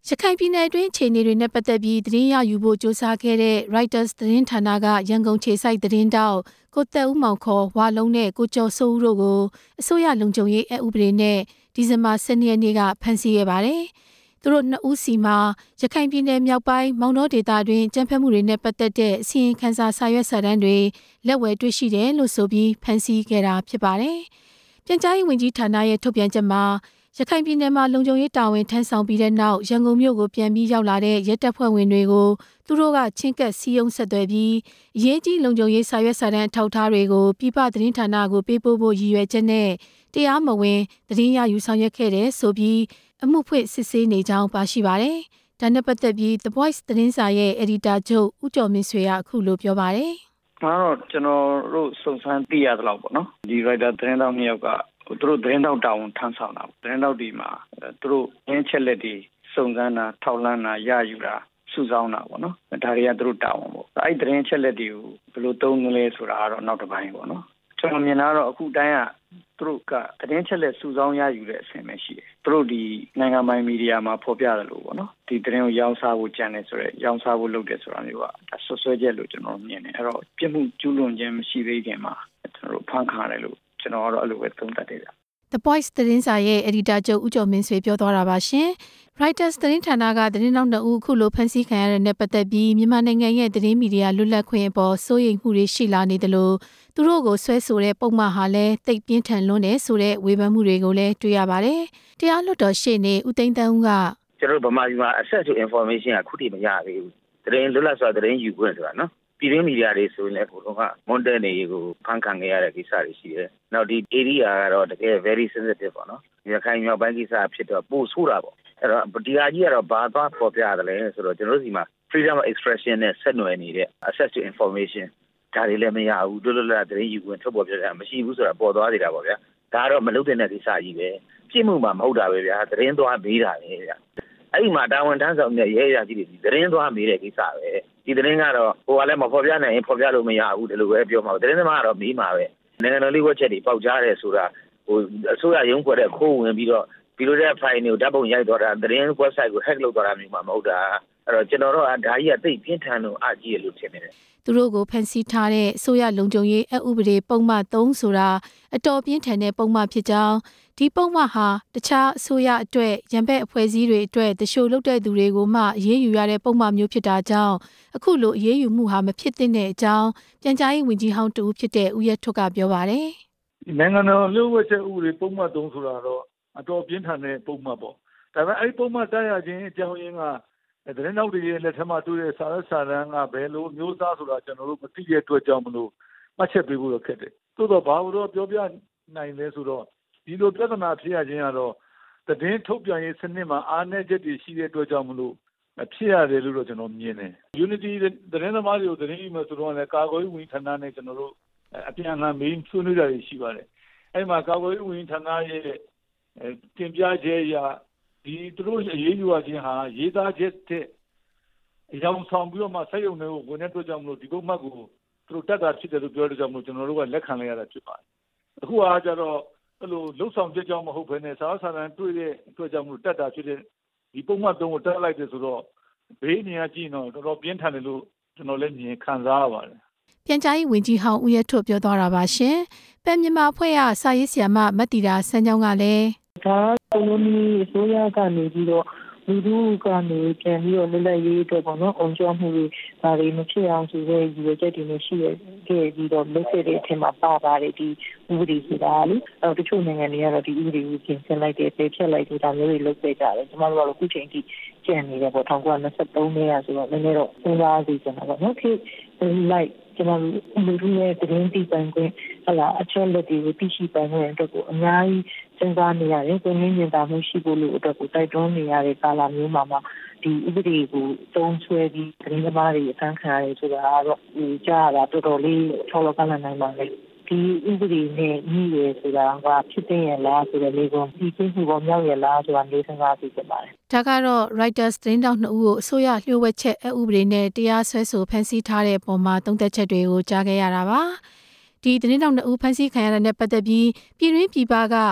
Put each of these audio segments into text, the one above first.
ရခိုင်ပြည်နယ်အတွင်းခြေအနေတွေနဲ့ပတ်သက်ပြီးသတင်းရယူဖို့ကြိုးစားခဲ့တဲ့ Reuters သတင်းဌာနကရန်ကုန်ခြေစိုက်သတင်းတောက်ကိုသက်ဦးမောင်ခေါ်ဝါလုံးနဲ့ကိုကျော်စိုးဦးတို့ကိုအစိုးရလုံခြုံရေးအဥပဒေနဲ့ဒီဇင်ဘာ12ရက်နေ့ကဖမ်းဆီးခဲ့ပါတယ်။သူတို့2ဦးစီမှာရခိုင်ပြည်နယ်မြောက်ပိုင်းမောင်တောဒေသတွင်ကြမ်းဖက်မှုတွေနဲ့ပတ်သက်တဲ့အစီရင်ခံစာစာရွက်စာတမ်းတွေလက်ဝယ်တွေ့ရှိတယ်လို့ဆိုပြီးဖမ်းဆီးခဲ့တာဖြစ်ပါတယ်။ပြန်ကြားရေးဝန်ကြီးဌာနရဲ့ထုတ်ပြန်ချက်မှာရခိုင်ပြည်နယ်မှာလုံခြုံရေးတာဝန်ထမ်းဆောင်ပြီးတဲ့နောက်ရန်ကုန်မြို့ကိုပြန်ပြီးရောက်လာတဲ့ရဲတပ်ဖွဲ့ဝင်တွေကိုသူတို့ကချင်းကပ်စီးရုံးဆက်သွယ်ပြီးအရေးကြီးလုံခြုံရေးစာရွက်စာတမ်းအထောက်အထားတွေကိုပြည်ပသတင်းဌာနကိုပေးပို့ဖို့ရည်ရွယ်ချက်နဲ့တရားမဝင်သတင်းရယူဆောင်ရွက်ခဲ့တဲ့ဆိုပြီးအမှုဖွင့်စစ်ဆေးနေကြောင်းပါရှိပါတယ်။ဒါနဲ့ပတ်သက်ပြီး The Voice သတင်းစာရဲ့အယ်ဒီတာချုပ်ဦးကျော်မင်းဆွေကအခုလိုပြောပါတယ်။တော့ကျွန်တော်တို့စုံစမ်းသိရသလောက်ပေါ့နော်။ဒီ Reuters သတင်းတောက်2ယောက်ကသူတို့သတင်းတောက်တာဝန်ထမ်းဆောင်တာသတင်းတောက်ဒီမှာသူတို့ရင်းချက်လက်တွေစုံစမ်းတာထောက်လှမ်းတာရယူတာစုဆောင်းတာပေါ့နော်ဒါတွေကသူတို့တာဝန်ပေါ့အဲ့သတင်းချက်လက်တွေကိုဘယ်လိုသုံးလဲဆိုတာကတော့နောက်တစ်ပိုင်းပေါ့နော်ကျွန်တော်မြင်တာတော့အခုတိုင်းကသူတို့ကသတင်းချက်လက်စုဆောင်းရယူတဲ့အဆင့်ပဲရှိတယ်သူတို့ဒီနိုင်ငံပိုင်မီဒီယာမှာဖော်ပြတယ်လို့ပေါ့နော်ဒီသတင်းကိုရောင်းစားဖို့ကြံတယ်ဆိုတော့ရောင်းစားဖို့လုပ်တယ်ဆိုတာမျိုးကဒါဆွဆွဲချက်လို့ကျွန်တော်မြင်တယ်အဲ့တော့ပြစ်မှုကျူးလွန်ခြင်းမရှိသေးခင်မှာကျွန်တော်တို့ဖမ်းခံရတယ်လို့ကျွန်တော်ကတော့အဲ့လိုပဲသုံးသပ်တယ်ဗျ The Voice သတင်းစာရဲ့အယ်ဒီတာချုပ်ဦးကျော်မင်းဆွေပြောသွားတာပါရှင်။ Reuters သတင်းဌာနကသတင်းတောက်2ဦးခုလိုဖမ်းဆီးခံရတဲ့နဲ့ပတ်သက်ပြီးမြန်မာနိုင်ငံရဲ့သတင်းမီဒီယာလွတ်လပ်ခွင့်အပေါ်စိုးရိမ်မှုတွေရှိလာနေတယ်လို့သူတို့ကိုဆွဲဆိုတဲ့ပုံမှန်ဟာလည်းတိတ်ပြင်းထန်လွန်းတယ်ဆိုတဲ့ဝေဖန်မှုတွေကိုလည်းတွေ့ရပါတယ်။တရားလွှတ်တော်ရှေ့နေဦးသိန်းသန်းဦးကကျွန်တော်ဗမာပြည်မှာ access to information ကခုထိမရသေးဘူး။သတင်းလွတ်လပ်စွာသတင်းယူခွင့်ဆိုတာနော်။ပြည်တွင်းမီဒီယာတွေဆိုရင်လည်းဘုံကမွန်တဲနေကိုဖန်ခံခဲ့ရတဲ့ကိစ္စတွေရှိတယ်။နောက်ဒီ area ကတော့တကယ် very sensitive ပေါ့နော်။ရခိုင်မြောက်ပိုင်းကိစ္စဖြစ်တော့ပို့ဆိုးတာပေါ့။အဲ့တော့ဒီဟာကြီးကတော့ဘာသွားပေါ်ပြရတယ်လဲဆိုတော့ကျွန်တော်တို့ဒီမှာ freedom of expression နဲ့ဆက်နွယ်နေတဲ့ access to information ဒါတွေလည်းမရဘူးလွတ်လွတ်လပ်လပ်သတင်းယူခွင့်ထုတ်ပေါ်ပြတာမရှိဘူးဆိုတာပေါ်သွားသေးတာပေါ့ဗျာ။ဒါကတော့မလုပ်တဲ့ကိစ္စကြီးပဲ။ပြစ်မှုမှာမဟုတ်တာပဲဗျာ။သတင်းသွားမေးတာပဲဗျာ။အဲ့ဒီမှာတာဝန်ထမ်းဆောင်တဲ့ရဲရကြီးတွေသတင်းသွားမေးတဲ့ကိစ္စပဲဒီသတင်းကတော့ဟိုကလည်းမဖော်ပြနိုင်ရင်ဖော်ပြလို့မရဘူးဒီလိုပဲပြောမှာသတင်းသမားကတော့မေးမှာပဲနိုင်ငံတော်လေးဝက်ချက်တွေပေါက်ကြားတယ်ဆိုတာဟိုအစိုးရရုံးခွဲတဲ့ခိုးဝင်ပြီးတော့ဒီလိုတဲ့ file တွေကိုဓာတ်ပုံရိုက်သွားတာသတင်း website ကို hack လုပ်သွားတာမျိုးမှမဟုတ်တာအဲ့တော့ကျွန်တော်တို့ဒါကြီးကသိပြင်းထန်လို့အကြီးရလို့ထင်နေတယ်သူတို့ကိုဖန်ဆီးထားတဲ့အစိုးရလုံခြုံရေးအဥပဒေပုံမှန်3ဆိုတာအတော်ပြင်းထန်တဲ့ပုံမှန်ဖြစ်ကြောင်းဒီပုံမှန်ဟာတခြားအစိုးရအတွက်ရန်ဘက်အဖွဲ့အစည်းတွေအတွက်တရှို့လုပ်တဲ့သူတွေကိုမှအရေးယူရတဲ့ပုံမှန်မျိုးဖြစ်တာကြောင့်အခုလိုအရေးယူမှုဟာမဖြစ်သင့်တဲ့အကြောင်းပြန်ကြားရေးဝန်ကြီးဟောင်းတူဖြစ်တဲ့ဦးရဲထွဋ်ကပြောပါတယ်နိုင်ငံတော်လျှို့ဝှက်ချက်ဥပဒေပုံမှန်3ဆိုတာတော့အတော်ပြင်းထန်တဲ့ပုံမှန်ပေါ့ဒါပေမဲ့အဲ့ဒီပုံမှန်တိုက်ရခြင်းအကြောင်းရင်းကသတင်းတောက်တွေရဲ့လက်ထက်မှာတွေ့တဲ့စာရွက်စာတမ်းကဘယ်လိုမျိုးသားဆိုတာကျွန်တော်တို့မသိတဲ့အတွက်ကြောင့်မလို့မှတ်ချက်ပေးဖို့တော့ခက်တယ်။သို့တော့ဘာလို့တော့ပြောပြနိုင်လဲဆိုတော့ဒီလိုပြဿနာဖြစ်ရခြင်းကတော့သတင်းထုတ်ပြန်ရေးစနစ်မှာအားနည်းချက်တွေရှိတဲ့အတွက်ကြောင့်မလို့ဖြစ်ရတယ်လို့တော့ကျွန်တော်မြင်တယ်။ Unity သတင်းသမားတွေကိုသတင်းယူမယ်ဆိုတော့လည်းကာကွယ်ရေးဝန်ကြီးဌာနနဲ့ကျွန်တော်တို့အပြန်အလှန်မေးဆွေးနွေးတာတွေရှိပါတယ်။အဲ့မှာကာကွယ်ရေးဝန်ကြီးဌာနရဲ့တင်ပြချက်အရဒီသူတို့အရေးယူရခြင်းဟာရေးသားချက်တဲ့အကြောင်းဆောင်ပြီးတော့မှဆက်ရုံတွေကိုဝင်တဲ့အတွက်ကြောင့်မလို့ဒီပုံမှတ်ကိုသူတို့တက်တာဖြစ်တယ်လို့ပြောတဲ့ကြောင့်မလို့ကျွန်တော်တို့ကလက်ခံလိုက်ရတာဖြစ်ပါတယ်။အခုအားကြတော့အဲ့လိုလှုပ်ဆောင်ချက်ကြောင့်မဟုတ်ဘဲနဲ့စာစာတမ်းတွေ့တဲ့အတွက်ကြောင့်မလို့တက်တာဖြစ်တဲ့ဒီပုံမှတ်3ကိုတက်လိုက်တယ်ဆိုတော့ဘေးနေရာကြည့်တော့တော်တော်ပြင်းထန်တယ်လို့ကျွန်တော်လည်းမြင်ခံစားရပါတယ်။ပြန်ကြားရေးဝန်ကြီးဟောင်းဦးရဲထွဋ်ပြောသွားတာပါရှင်။ပြန်မြန်မာအဖွဲ့ကစာရေးဆရာမမတ်တီတာစန်းချောင်းကလည်းဒါကလုံးကြီးအစိုးရကနေပြီးတော့လူထုကနေပြန်ပြီးတော့လက်ရေးအတွက်ပေါ့နော်အောင်ကျော်မှုတွေဒါတွေမဖြစ်အောင်ဆိုတဲ့ရည်ရွယ်ချက်တွေနဲ့ရှိခဲ့ပြီးတော့လုပ်ခဲ့တဲ့အထက်မှာပါပါတယ်ဒီဥပဒေဆိုတာလေတချို့နိုင်ငံတွေကတော့ဒီဥပဒေကိုပြင်ဆင်လိုက်တယ်ပယ်ဖျက်လိုက်တယ်ဒါမျိုးတွေလုပ်ခဲ့ကြတယ်ကျွန်တော်တို့ကတော့အခုချိန်ထိကျန်နေတယ်ပေါ့1923နဲ့ဆိုတော့နည်းနည်းတော့စဉ်းစားကြည့်ကြတာပေါ့နော်ခေလိုက်ကျွန်တော်လူထုရဲ့သတင်းတည်ပိုင်ခွင့်ဟလာအချက်လက်တွေကိုသိရှိပိုင်ခွင့်အတွက်ကိုအများကြီးစဉ်းစားနေရတယ်ကိုယ်ရင်းမြင်တာမှုရှိဖို့လို့အတွက်ကိုတိုက်တွန်းနေရတဲ့ကာလမျိုးမှာဒီဥပဒေကိုတုံးဆွဲပြီးသတင်းသမားတွေအဖမ်းခံရတယ်ဆိုတာကတော့ကြားရတာတော်တော်လေးထောက်လောက်ကလန်နိုင်ပါလေဒီဥပဒေနဲ့ညီရယ်ဆိုတာကဖြစ်တဲ့ရလားဆိုတဲ့လေကောင်ဒီကိစ္စပေါ်မြောက်ရလားဆိုတာလေးစဉ်းစားကြည့်ကြပါတယ်ဒါကတော့ Reuters သတင်းတောက်2ဦးကိုအစိုးရလျှို့ဝှက်ချက်အဥပဒေနဲ့တရားစွဲဆိုဖမ်းဆီးထားတဲ့ပုံမှာသုံးသက်ချက်တွေကိုကြားခဲ့ရတာပါဒီသတင်းတောက်2ဦးဖမ်းဆီးခံရတဲ့နဲ့ပတ်သက်ပြီးပြည်တွင်းပြည်ပကသ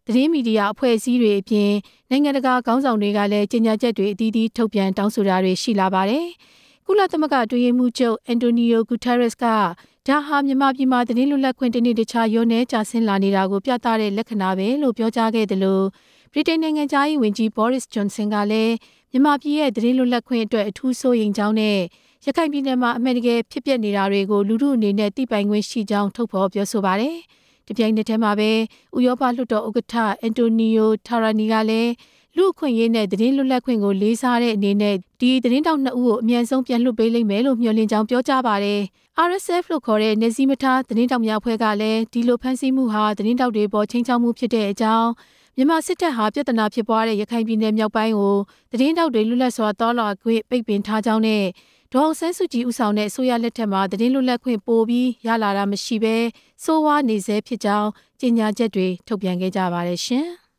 သတင်းမီဒီယာအဖွဲ့အစည်းတွေအပြင်နိုင်ငံတကာခေါင်းဆောင်တွေကလည်းကြေညာချက်တွေအသီးသီးထုတ်ပြန်တောင်းဆိုတာတွေရှိလာပါတယ်။ကုလသမဂ္ဂအတွင်းရေးမှူးချုပ်အန်တိုနီယိုဂူတာရက်စ်ကဒါဟာမြန်မာပြည်မှာသတင်းလွတ်လပ်ခွင့်တစ်နေ့တစ်ခြားလျော့နည်းကျဆင်းလာနေတာကိုပြသတဲ့လက္ခဏာပဲလို့ပြောကြားခဲ့တယ်လို့ဗြိတိန်နိုင်ငံသားဝန်ကြီးဘော်ရစ်ဂျွန်ဆင်ကလည်းမြန်မာပြည်ရဲ့သတင်းလွတ်လပ်ခွင့်အတွက်အထူးစိုးရိမ်ကြောင်းနဲ့ရခိုင်ပြည်နယ်မှာအမှန်တကယ်ဖြစ်ပျက်နေတာတွေကိုလူထုအနေနဲ့သိပိုင်ခွင့်ရှိကြောင်းထုတ်ဖော်ပြောဆိုပါတယ်။ဒီပြိုင်နက်ထဲမှာပဲဥရောပလွှတ်တော်ဥက္ကဋ္ဌအန်တိုနီယိုထာရာနီကလည်းလူအခွင့်အရေးနဲ့သတင်းလွတ်လပ်ခွင့်ကိုလေးစားတဲ့အနေနဲ့ဒီသတင်းတောက်နှစ်ဦးကိုအမြန်ဆုံးပြန်လွှတ်ပေးလိမ့်မယ်လို့မျှော်လင့်ကြောင်းပြောကြားပါတယ်။ RSF လို့ခေါ်တဲ့နယ်စည်းမထားသတင်းတောက်များအဖွဲ့ကလည်းဒီလိုဖမ်းဆီးမှုဟာသတင်းတောက်တွေပေါ်ချိန်ချောက်မှုဖြစ်တဲ့အကြောင်းမြန်မာစစ်တပ်ဟာပြဿနာဖြစ်ပွားတဲ့ရခိုင်ပြည်နယ်မြောက်ပိုင်းကိုသတင်းတောက်တွေလွတ်လပ်စွာတောလာခွင့်ပိတ်ပင်ထားကြောင်းနဲ့ဒေါ်အောင်ဆန်းစုကြည်ဦးဆောင်တဲ့အစိုးရလက်ထက်မှာသတင်းလွတ်လပ်ခွင့်ပိုပြီးရလာတာမရှိဘဲစိုးဝါးနေဆဲဖြစ်ကြောင်းကြေညာချက်တွေထုတ်ပြန်ခဲ့ကြပါတယ်ရှင်။